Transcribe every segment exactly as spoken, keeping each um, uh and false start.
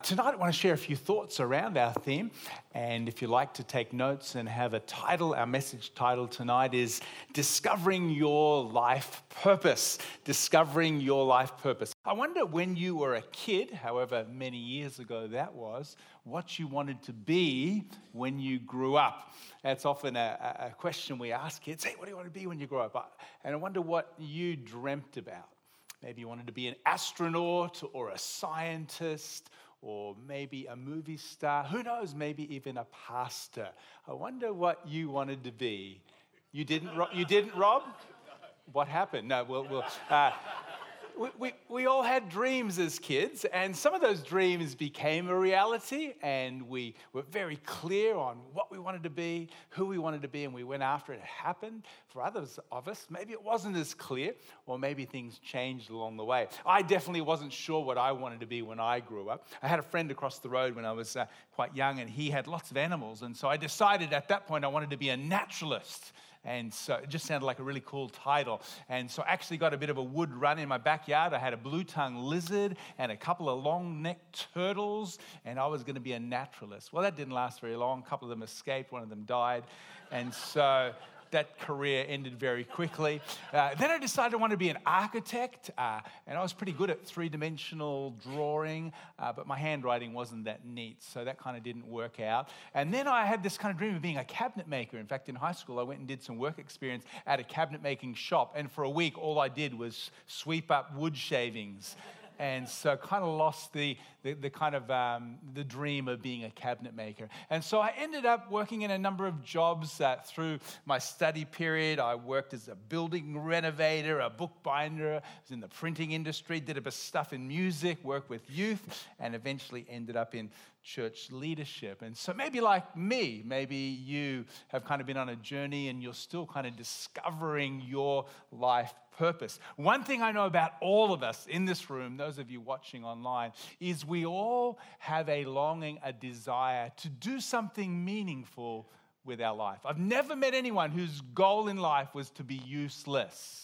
tonight I want to share a few thoughts around our theme. And if you like to take notes and have a title, our message title tonight is Discovering Your Life Purpose. Discovering Your Life Purpose. I wonder when you were a kid, however many years ago that was, what you wanted to be when you grew up. That's often a, a question we ask kids. Hey, what do you want to be when you grow up? And I wonder what you dreamt about. Maybe you wanted to be an astronaut or a scientist or maybe a movie star. Who knows, maybe even a pastor. I wonder what you wanted to be. You didn't, you didn't, Rob? What happened? No, we'll... we'll uh, We, we, we all had dreams as kids, and some of those dreams became a reality, and we were very clear on what we wanted to be, who we wanted to be, and we went after it. It happened. For others of us, maybe it wasn't as clear, or maybe things changed along the way. I definitely wasn't sure what I wanted to be when I grew up. I had a friend across the road when I was uh, quite young, and he had lots of animals, and so I decided at that point I wanted to be a naturalist. And so it just sounded like a really cool title. And so I actually got a bit of a wood run in my backyard. I had a blue-tongued lizard and a couple of long-necked turtles, and I was going to be a naturalist. Well, that didn't last very long. A couple of them escaped. One of them died. And so that career ended very quickly. Uh, then I decided I wanted to be an architect, uh, and I was pretty good at three-dimensional drawing, uh, but my handwriting wasn't that neat, so that kind of didn't work out. And then I had this kind of dream of being a cabinet maker. In fact, in high school, I went and did some work experience at a cabinet making shop, and for a week, all I did was sweep up wood shavings. And so kind of lost the, the, the kind of um, the dream of being a cabinet maker. And so I ended up working in a number of jobs uh, through my study period. I worked as a building renovator, a bookbinder, I was in the printing industry, did a bit of stuff in music, worked with youth, and eventually ended up in church leadership. And so maybe like me, maybe you have kind of been on a journey and you're still kind of discovering your life purpose. One thing I know about all of us in this room, those of you watching online, is we all have a longing, a desire to do something meaningful with our life. I've never met anyone whose goal in life was to be useless.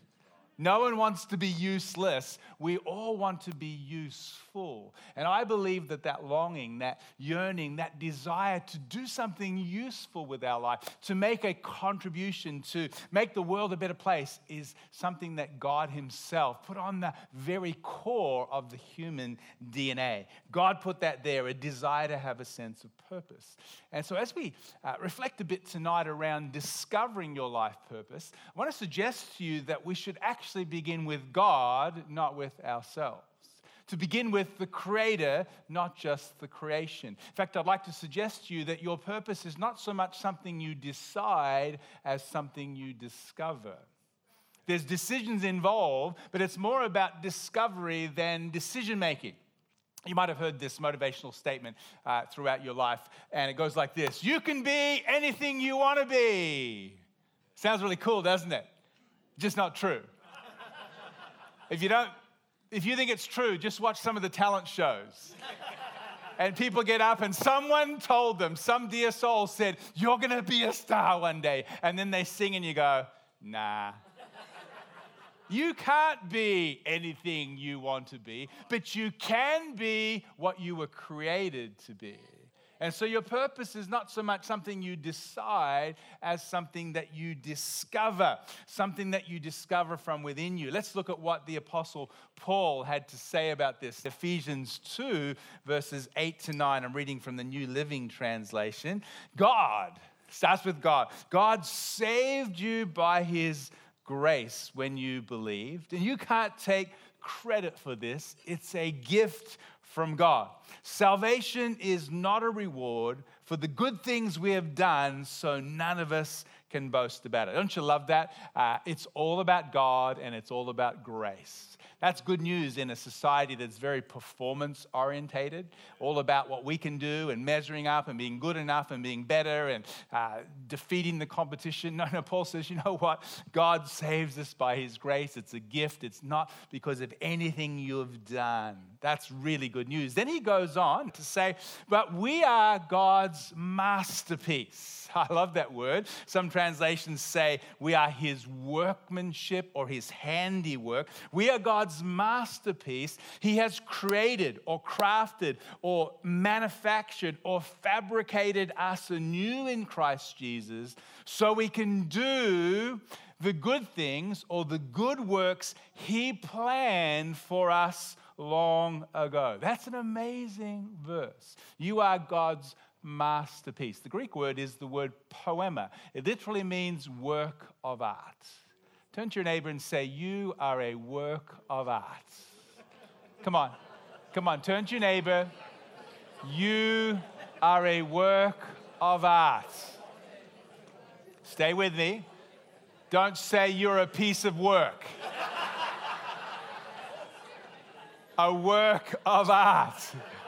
No one wants to be useless. We all want to be useful. And I believe that that longing, that yearning, that desire to do something useful with our life, to make a contribution, to make the world a better place, is something that God himself put on the very core of the human D N A. God put that there, a desire to have a sense of purpose. And so as we uh, reflect a bit tonight around discovering your life purpose, I want to suggest to you that we should actually begin with God, not with ourselves. To begin with the Creator, not just the creation. In fact, I'd like to suggest to you that your purpose is not so much something you decide as something you discover. There's decisions involved, but it's more about discovery than decision-making. You might have heard this motivational statement uh, throughout your life, and it goes like this: you can be anything you want to be. Sounds really cool, doesn't it? Just not true. If you don't, if you think it's true, just watch some of the talent shows. And people get up and someone told them, some dear soul said, you're going to be a star one day. And then they sing and you go, nah. You can't be anything you want to be, but you can be what you were created to be. And so your purpose is not so much something you decide as something that you discover, something that you discover from within you. Let's look at what the Apostle Paul had to say about this. Ephesians two, verses eight to nine. I'm reading from the New Living Translation. God, starts with God. God saved you by his grace when you believed. And you can't take credit for this. It's a gift from God. Salvation is not a reward for the good things we have done, so none of us can boast about it. Don't you love that? Uh, it's all about God and it's all about grace. That's good news in a society that's very performance-orientated, all about what we can do and measuring up and being good enough and being better and uh, defeating the competition. No, no, Paul says, you know what? God saves us by his grace. It's a gift. It's not because of anything you've done. That's really good news. Then he goes on to say, but we are God's masterpiece. I love that word. Some translations say we are his workmanship or his handiwork. We are God's masterpiece. He has created or crafted or manufactured or fabricated us anew in Christ Jesus so we can do the good things or the good works he planned for us long ago. That's an amazing verse. You are God's masterpiece. The Greek word is the word poema. It literally means work of art. Turn to your neighbor and say, you are a work of art. Come on. Come on. Turn to your neighbor. You are a work of art. Stay with me. Don't say you're a piece of work. A work of art.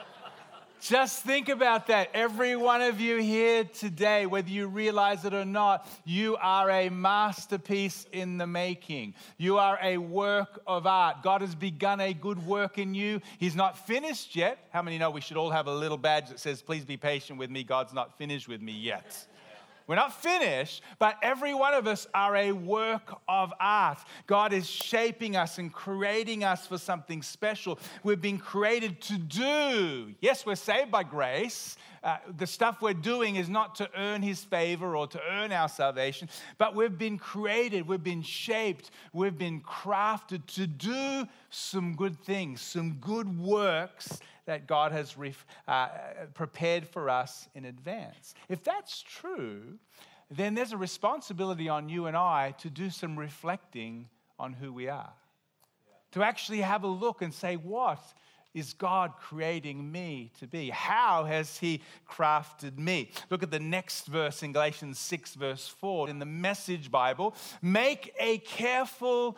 Just think about that. Every one of you here today, whether you realize it or not, you are a masterpiece in the making. You are a work of art. God has begun a good work in you. He's not finished yet. How many know we should all have a little badge that says, please be patient with me. God's not finished with me yet. We're not finished, but every one of us are a work of art. God is shaping us and creating us for something special. We've been created to do. Yes, we're saved by grace. Uh, the stuff we're doing is not to earn his favor or to earn our salvation, but we've been created, we've been shaped, we've been crafted to do some good things, some good works that God has ref, uh, prepared for us in advance. If that's true, then there's a responsibility on you and I to do some reflecting on who we are. Yeah. To actually have a look and say, what is God creating me to be? How has he crafted me? Look at the next verse in Galatians six, verse four. In the Message Bible, make a careful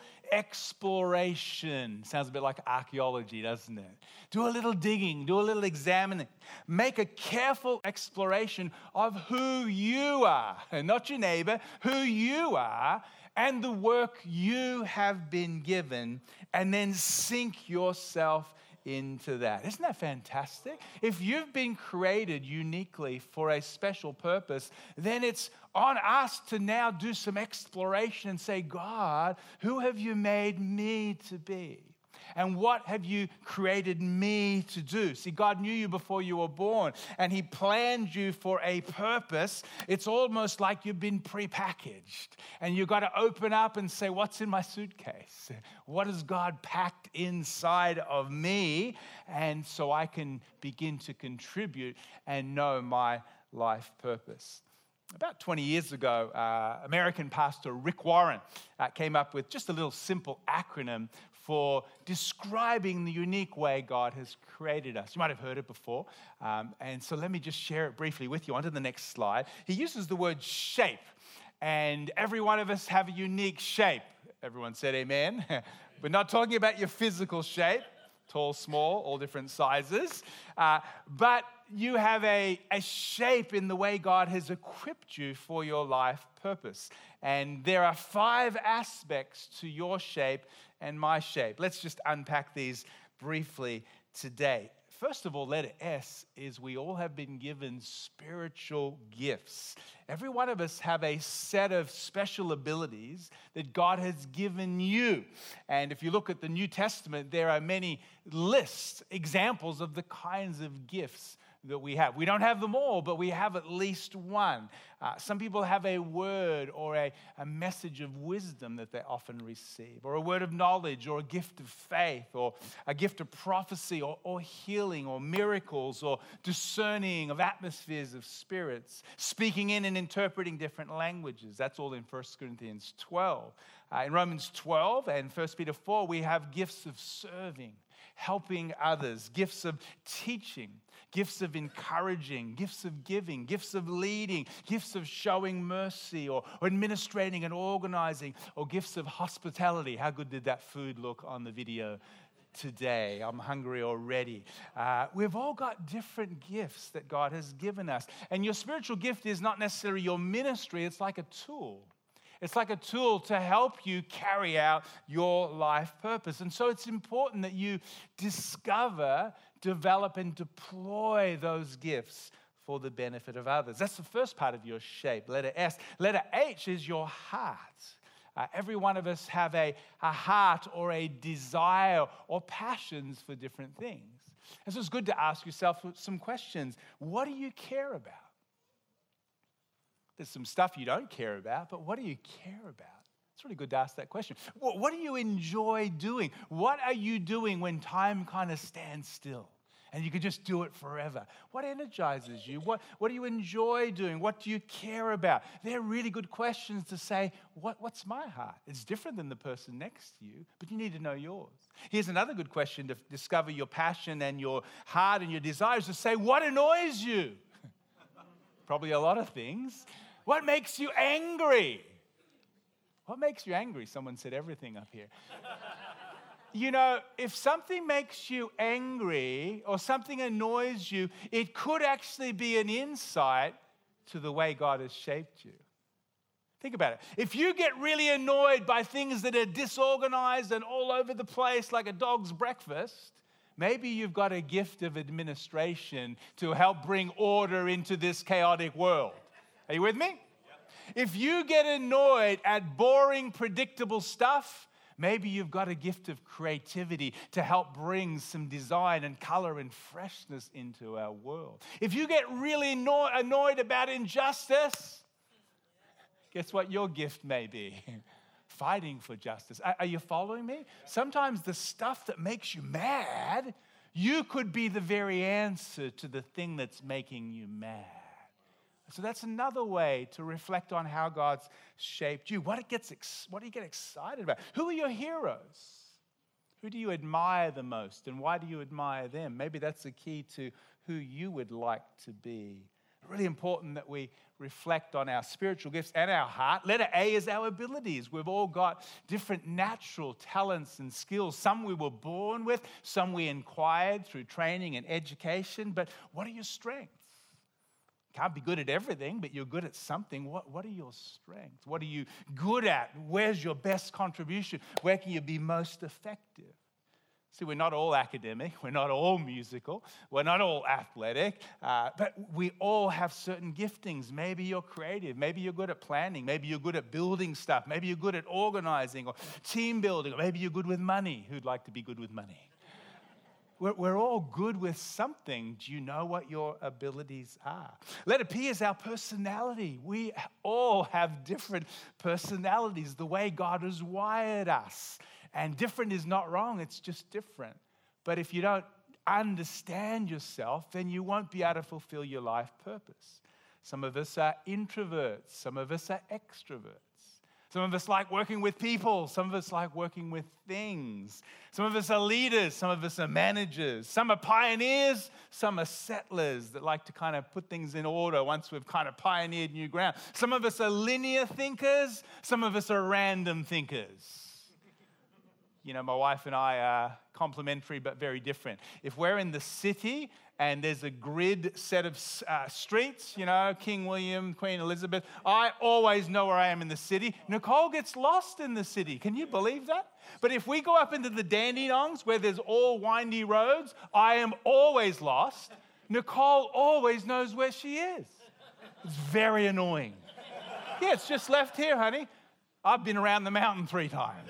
exploration. Sounds a bit like archaeology, doesn't it? Do a little digging, do a little examining. Make a careful exploration of who you are, and not your neighbor, who you are, and the work you have been given, and then sink yourself into that. Isn't that fantastic? If you've been created uniquely for a special purpose, then it's on us to now do some exploration and say, God, who have you made me to be? And what have you created me to do? See, God knew you before you were born, and he planned you for a purpose. It's almost like you've been prepackaged, and you've got to open up and say, what's in my suitcase? What has God packed inside of me? And so I can begin to contribute and know my life purpose. About twenty years ago, uh, American pastor Rick Warren uh, came up with just a little simple acronym for describing the unique way God has created us. You might have heard it before. Um, and so let me just share it briefly with you. On to the next slide. He uses the word shape. And every one of us have a unique shape. Everyone said amen. We're not talking about your physical shape. Tall, small, all different sizes. Uh, but you have a, a shape in the way God has equipped you for your life purpose. And there are five aspects to your shape and my shape. Let's just unpack these briefly today. First of all, letter S is we all have been given spiritual gifts. Every one of us have a set of special abilities that God has given you. And if you look at the New Testament, there are many lists, examples of the kinds of gifts that we have. We don't have them all, but we have at least one. Uh, some people have a word or a, a message of wisdom that they often receive, or a word of knowledge, or a gift of faith, or a gift of prophecy, or, or healing, or miracles, or discerning of atmospheres of spirits, speaking in and interpreting different languages. That's all in First Corinthians twelve. Uh, in Romans twelve and First Peter four, we have gifts of serving, helping others, gifts of teaching, gifts of encouraging, gifts of giving, gifts of leading, gifts of showing mercy or, or administrating and organizing, or gifts of hospitality. How good did that food look on the video today? I'm hungry already. Uh, we've all got different gifts that God has given us. And your spiritual gift is not necessarily your ministry. It's like a tool. It's like a tool to help you carry out your life purpose. And so it's important that you discover, develop, and deploy those gifts for the benefit of others. That's the first part of your shape, letter S. Letter H is your heart. Uh, every one of us have a, a heart or a desire or passions for different things. And so it's good to ask yourself some questions. What do you care about? There's some stuff you don't care about, but what do you care about? It's really good to ask that question. What, what do you enjoy doing? What are you doing when time kind of stands still and you could just do it forever? What energizes you? What, what do you enjoy doing? What do you care about? They're really good questions to say, what, what's my heart? It's different than the person next to you, but you need to know yours. Here's another good question to discover your passion and your heart and your desires, to say, what annoys you? Probably a lot of things. What makes you angry? What makes you angry? Someone said everything up here. You know, if something makes you angry or something annoys you, it could actually be an insight to the way God has shaped you. Think about it. If you get really annoyed by things that are disorganized and all over the place like a dog's breakfast, maybe you've got a gift of administration to help bring order into this chaotic world. Are you with me? Yep. If you get annoyed at boring, predictable stuff, maybe you've got a gift of creativity to help bring some design and color and freshness into our world. If you get really anno- annoyed about injustice, guess what your gift may be? Fighting for justice. Are, are you following me? Sometimes the stuff that makes you mad, you could be the very answer to the thing that's making you mad. So that's another way to reflect on how God's shaped you. What, it gets ex- what do you get excited about? Who are your heroes? Who do you admire the most, and why do you admire them? Maybe that's the key to who you would like to be. Really important that we reflect on our spiritual gifts and our heart. Letter A is our abilities. We've all got different natural talents and skills. Some we were born with, some we acquired through training and education. But what are your strengths? Can't be good at everything, but you're good at something. What, what are your strengths? What are you good at? Where's your best contribution? Where can you be most effective? See, we're not all academic. We're not all musical. We're not all athletic. Uh, but we all have certain giftings. Maybe you're creative. Maybe you're good at planning. Maybe you're good at building stuff. Maybe you're good at organizing or team building. Or maybe you're good with money. Who'd like to be good with money? We're, we're all good with something. Do you know what your abilities are? Letter P is our personality. We all have different personalities, the way God has wired us. And different is not wrong, it's just different. But if you don't understand yourself, then you won't be able to fulfill your life purpose. Some of us are introverts, some of us are extroverts. Some of us like working with people. Some of us like working with things. Some of us are leaders. Some of us are managers. Some are pioneers. Some are settlers that like to kind of put things in order once we've kind of pioneered new ground. Some of us are linear thinkers. Some of us are random thinkers. You know, my wife and I are complementary but very different. If we're in the city and there's a grid set of uh, streets, you know, King William, Queen Elizabeth, I always know where I am in the city. Nicole gets lost in the city. Can you believe that? But if we go up into the Dandenongs where there's all windy roads, I am always lost. Nicole always knows where she is. It's very annoying. Yeah, it's just left here, honey. I've been around the mountain three times.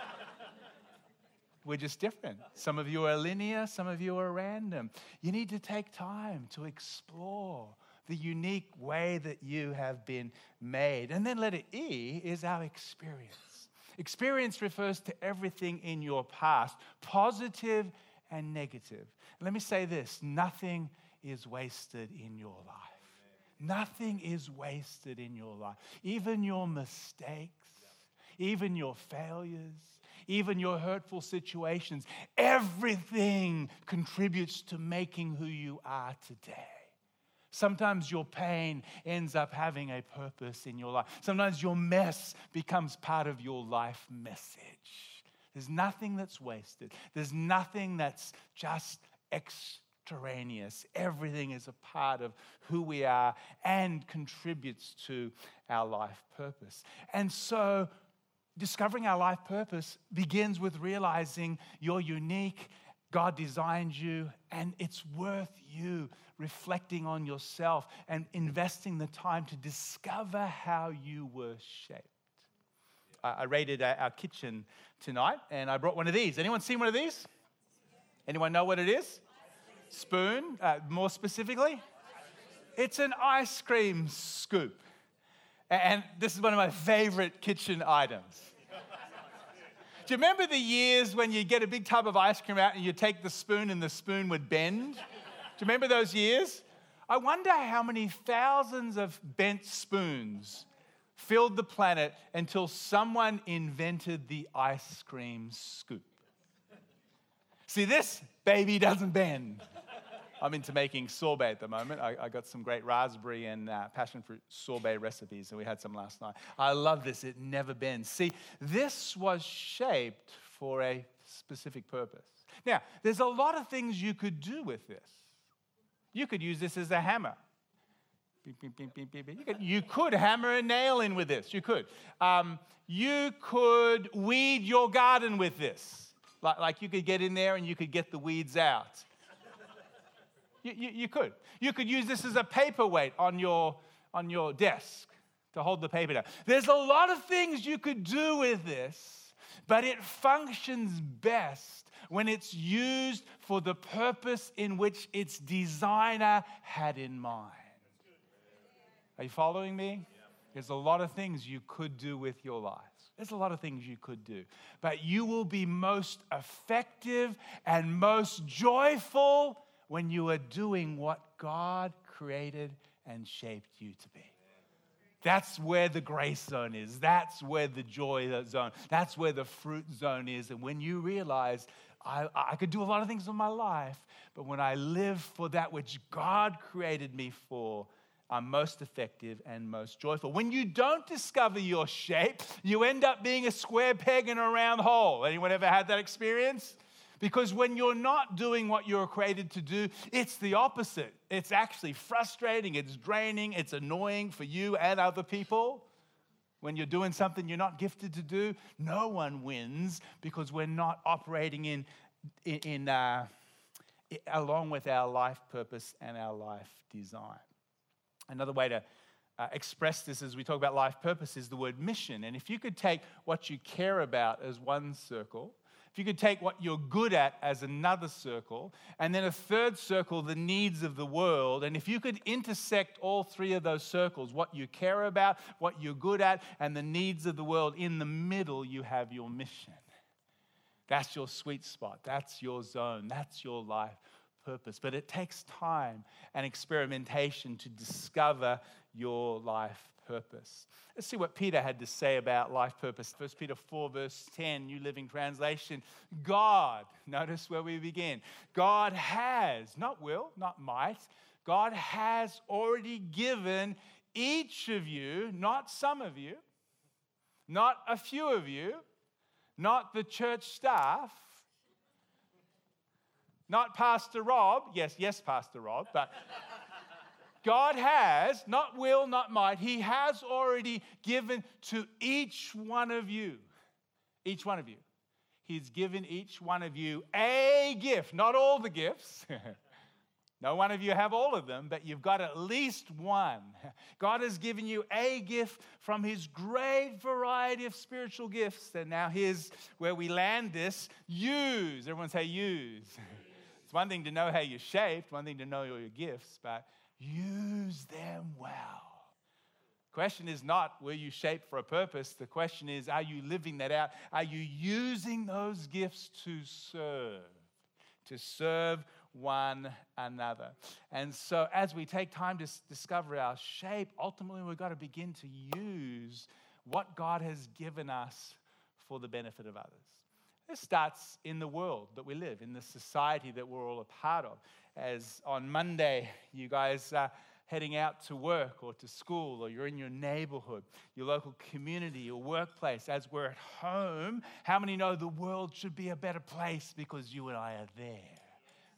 We're just different. Some of you are linear, some of you are random. You need to take time to explore the unique way that you have been made. And then letter E is our experience. Experience refers to everything in your past, positive and negative. Let me say this, nothing is wasted in your life. Nothing is wasted in your life. Even your mistakes, even your failures, even your hurtful situations, everything contributes to making who you are today. Sometimes your pain ends up having a purpose in your life. Sometimes your mess becomes part of your life message. There's nothing that's wasted. There's nothing that's just extraneous. Everything is a part of who we are and contributes to our life purpose. And so discovering our life purpose begins with realizing you're unique, God designed you, and it's worth you reflecting on yourself and investing the time to discover how you were shaped. I raided our kitchen tonight, and I brought one of these. Anyone seen one of these? Anyone know what it is? Spoon, uh, more specifically? It's an ice cream scoop. And this is one of my favorite kitchen items. Do you remember the years when you get a big tub of ice cream out and you take the spoon and the spoon would bend? Do you remember those years? I wonder how many thousands of bent spoons filled the planet until someone invented the ice cream scoop. See, this baby doesn't bend. I'm into making sorbet at the moment. I, I got some great raspberry and uh, passion fruit sorbet recipes, and we had some last night. I love this. It never bends. See, this was shaped for a specific purpose. Now, there's a lot of things you could do with this. You could use this as a hammer. Beep, beep, beep, beep, beep, beep. You, could, you could hammer a nail in with this. You could. Um, you could weed your garden with this. Like, like you could get in there and you could get the weeds out. You, you, you could. You could use this as a paperweight on your, on your desk to hold the paper down. There's a lot of things you could do with this, but it functions best when it's used for the purpose in which its designer had in mind. Are you following me? There's a lot of things you could do with your lives. There's a lot of things you could do. But you will be most effective and most joyful when you are doing what God created and shaped you to be. That's where the grace zone is. That's where the joy zone, that's where the fruit zone is. And when you realize, I, I could do a lot of things in my life, but when I live for that which God created me for, I'm most effective and most joyful. When you don't discover your shape, you end up being a square peg in a round hole. Anyone ever had that experience? Because when you're not doing what you're created to do, it's the opposite. It's actually frustrating, it's draining, it's annoying for you and other people. When you're doing something you're not gifted to do, no one wins because we're not operating in, in, in uh, along with our life purpose and our life design. Another way to uh, express this as we talk about life purpose is the word mission. And if you could take what you care about as one circle, if you could take what you're good at as another circle, and then a third circle, the needs of the world, and if you could intersect all three of those circles, what you care about, what you're good at, and the needs of the world, in the middle you have your mission. That's your sweet spot. That's your zone. That's your life purpose. But it takes time and experimentation to discover your life purpose. Let's see what Peter had to say about life purpose. First Peter four, verse ten, New Living Translation. God, notice where we begin. God has, not will, not might, God has already given each of you, not some of you, not a few of you, not the church staff, not Pastor Rob. Yes, yes, Pastor Rob, but God has, not will, not might, He has already given to each one of you. Each one of you. He's given each one of you a gift, not all the gifts. No one of you have all of them, but you've got at least one. God has given you a gift from His great variety of spiritual gifts. And now here's where we land this. Use. Everyone say use. It's one thing to know how you're shaped, one thing to know your gifts, but use them well. The question is not, were you shaped for a purpose? The question is, are you living that out? Are you using those gifts to serve? To serve one another. And so as we take time to discover our shape, ultimately we've got to begin to use what God has given us for the benefit of others. This starts in the world that we live, in the society that we're all a part of. As on Monday, you guys are heading out to work or to school, or you're in your neighborhood, your local community, your workplace. As we're at home, how many know the world should be a better place because you and I are there?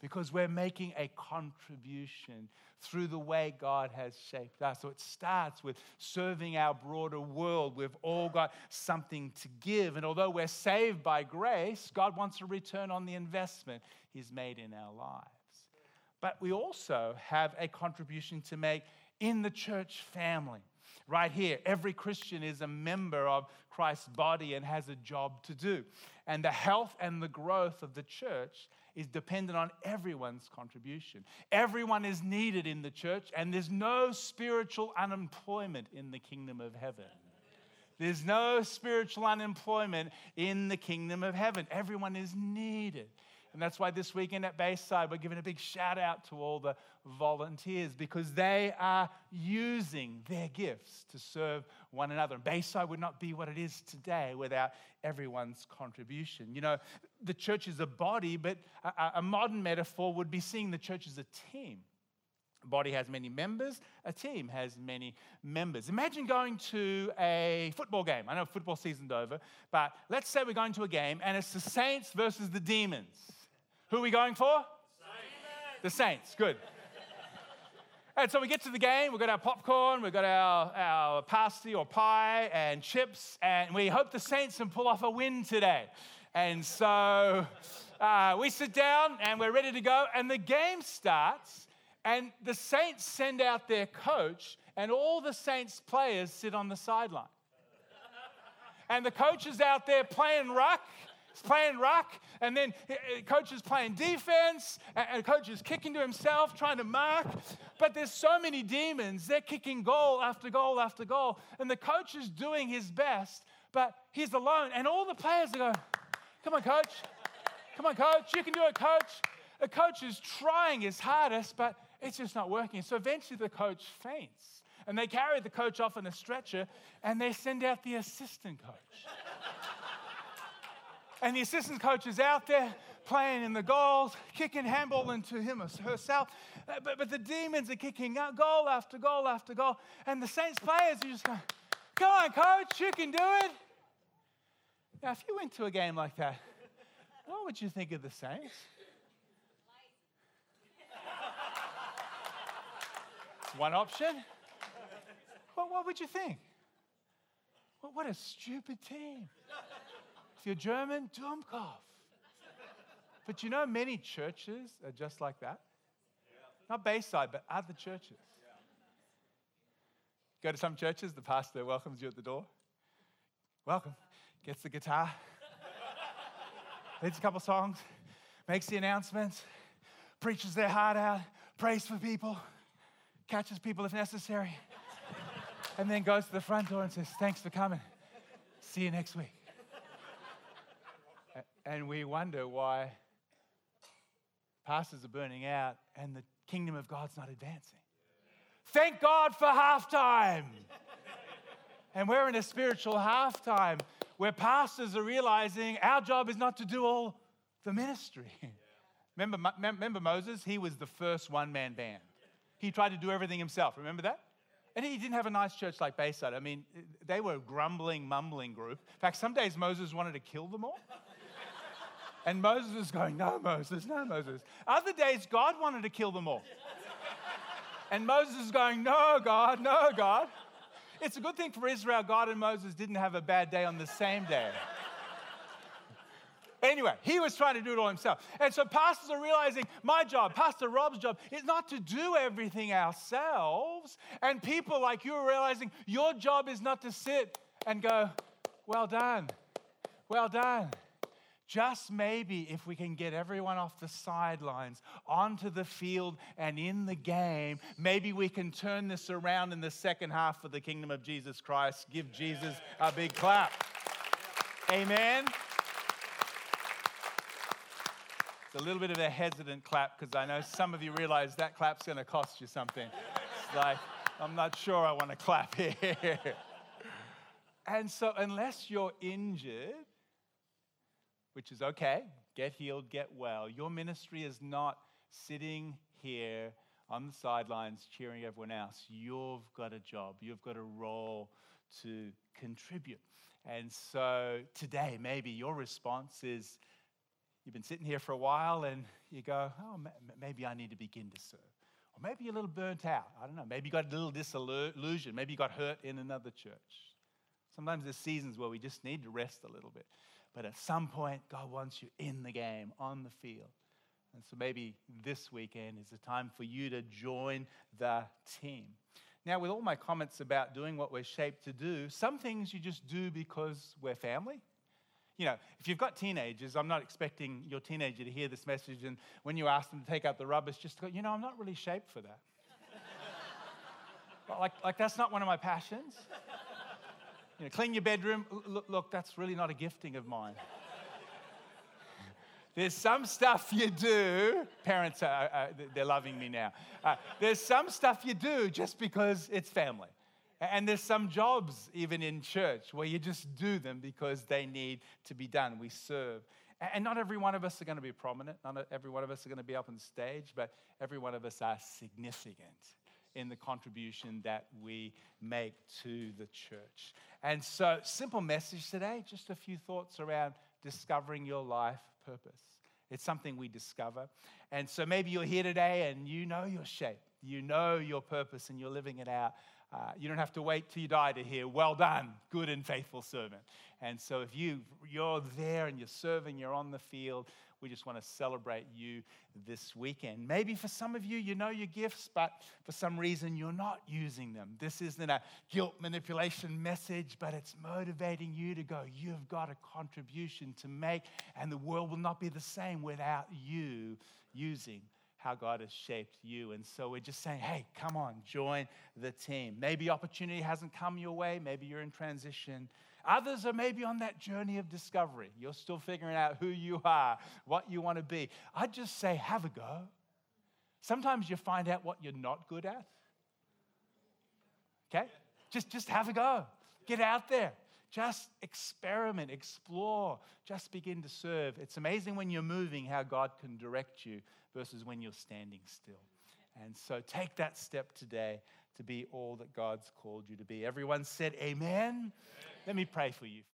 because we're making a contribution through the way God has shaped us. So it starts with serving our broader world. We've all got something to give. And although we're saved by grace, God wants a return on the investment He's made in our lives. But we also have a contribution to make in the church family. Right here, every Christian is a member of Christ's body and has a job to do. And the health and the growth of the church is dependent on everyone's contribution. Everyone is needed in the church, and there's no spiritual unemployment in the kingdom of heaven. There's no spiritual unemployment in the kingdom of heaven. Everyone is needed. And that's why this weekend at Bayside, we're giving a big shout out to all the volunteers, because they are using their gifts to serve one another. And Bayside would not be what it is today without everyone's contribution. You know, the church is a body, but a, a modern metaphor would be seeing the church as a team. A body has many members, a team has many members. Imagine going to a football game. I know football season's over, but let's say we're going to a game and it's the Saints versus the Demons. Who are we going for? Saints. The Saints, good. And so we get to the game, we've got our popcorn, we've got our, our pasty or pie and chips, and we hope the Saints can pull off a win today. And so uh, we sit down and we're ready to go, and the game starts, and the Saints send out their coach, and all the Saints players sit on the sideline. And the coach is out there playing ruck, He's playing ruck, and then coach is playing defense, and coach is kicking to himself, trying to mark. But there's so many demons, they're kicking goal after goal after goal, and the coach is doing his best, but he's alone, and all the players are going, come on, coach. Come on, coach. You can do it, coach. The coach is trying his hardest, but it's just not working. So eventually the coach faints, and they carry the coach off in a stretcher, and they send out the assistant coach. And the assistant coach is out there playing in the goals, kicking handball into him or herself. But, but the demons are kicking out goal after goal after goal. And the Saints players are just going, come on, coach, you can do it. Now, if you went to a game like that, what would you think of the Saints? One option. Well, what would you think? Well, what a stupid team. If you're German, Dummkopf. But you know, many churches are just like that. Not Bayside, but other churches. Go to some churches, the pastor welcomes you at the door. Welcome. Gets the guitar. Leads a couple songs. Makes the announcements. Preaches their heart out. Prays for people. Catches people if necessary. And then goes to the front door and says, thanks for coming. See you next week. And we wonder why pastors are burning out and the kingdom of God's not advancing. Thank God for halftime. And we're in a spiritual halftime where pastors are realizing our job is not to do all the ministry. Remember, remember Moses? He was the first one-man band. He tried to do everything himself. Remember that? And he didn't have a nice church like Bayside. I mean, they were a grumbling, mumbling group. In fact, some days Moses wanted to kill them all. And Moses was going, no, Moses, no, Moses. Other days, God wanted to kill them all. And Moses is going, no, God, no, God. It's a good thing for Israel, God and Moses didn't have a bad day on the same day. Anyway, he was trying to do it all himself. And so pastors are realizing my job, Pastor Rob's job, is not to do everything ourselves. And people like you are realizing your job is not to sit and go, well done, well done. Just maybe if we can get everyone off the sidelines, onto the field and in the game, maybe we can turn this around in the second half for the kingdom of Jesus Christ. Give Jesus a big clap. Amen. It's a little bit of a hesitant clap because I know some of you realize that clap's going to cost you something. It's like, I'm not sure I want to clap here. And so unless you're injured, which is okay, get healed, get well. Your ministry is not sitting here on the sidelines cheering everyone else. You've got a job. You've got a role to contribute. And so today, maybe your response is, You've been sitting here for a while and you go, oh, maybe I need to begin to serve. Or maybe you're a little burnt out. I don't know. Maybe you got a little disillusion. Maybe you got hurt in another church. Sometimes there's seasons where we just need to rest a little bit. But at some point, God wants you in the game, on the field. And so maybe this weekend is the time for you to join the team. Now, with all my comments about doing what we're shaped to do, some things you just do because we're family. You know, if you've got teenagers, I'm not expecting your teenager to hear this message and when you ask them to take out the rubbish, just go, you know, I'm not really shaped for that. like, like, that's not one of my passions. You know, clean your bedroom. Look, look, that's really not a gifting of mine. There's some stuff you do. Parents, are, uh, they're loving me now. Uh, there's some stuff you do just because it's family. And there's some jobs, even in church, where you just do them because they need to be done. We serve. And not every one of us are going to be prominent. Not every one of us are going to be up on stage, but every one of us are significant in the contribution that we make to the church. And so, simple message today, just a few thoughts around discovering your life purpose. It's something we discover. And so maybe you're here today and you know your shape. You know your purpose and you're living it out. Uh, you don't have to wait till you die to hear, well done, good and faithful servant. And so if you, you're there and you're serving, you're on the field, we just want to celebrate you this weekend. Maybe for some of you, you know your gifts, but for some reason you're not using them. This isn't a guilt manipulation message, but it's motivating you to go, you've got a contribution to make, and the world will not be the same without you using how God has shaped you. And so we're just saying, hey, come on, join the team. Maybe opportunity hasn't come your way. Maybe you're in transition. Others are maybe on that journey of discovery. You're still figuring out who you are, what you want to be. I'd just say, have a go. Sometimes you find out what you're not good at. Okay? Just, just have a go. Get out there. Just experiment, explore, just begin to serve. It's amazing when you're moving how God can direct you versus when you're standing still. And so take that step today to be all that God's called you to be. Everyone said amen. Amen. Let me pray for you.